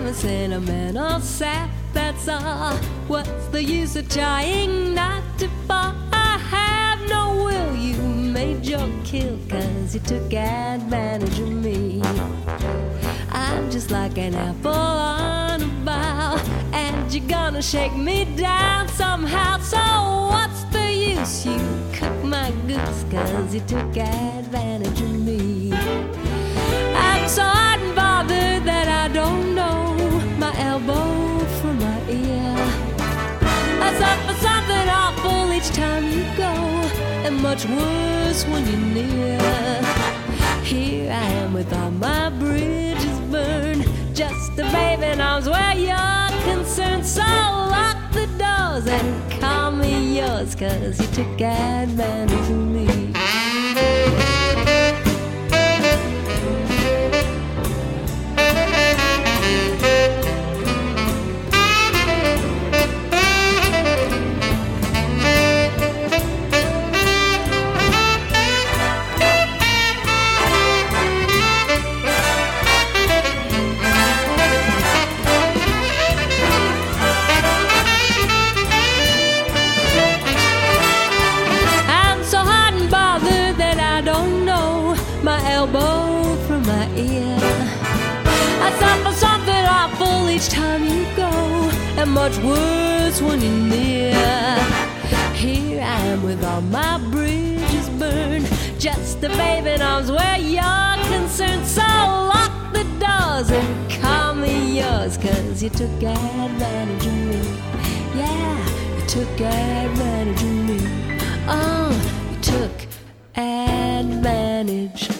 a sentimental sap, that's all. What's the use of trying not to fall? I have no will, you made your kill, 'cause you took advantage of me. I'm just like an apple on a bough, and you're gonna shake me down somehow. So what's the use? You cooked my goose, 'cause you took advantage of me. I'm so hot and bothered that I don't know my elbow from my ear. I suffer something awful each time you go, and much worse when you're near. Here I am with all my bridges burned, just a babe in arms where you're concerned. So lock the doors and call me yours, 'cause you took advantage of me. My elbow from my ear. I suffer something awful each time you go, and much worse when you're near. Here I am with all my bridges burned, just a babe in arms where you're concerned. So lock the doors and call me yours, 'cause you took advantage of me. Yeah, you took advantage of me. Oh, you took advantage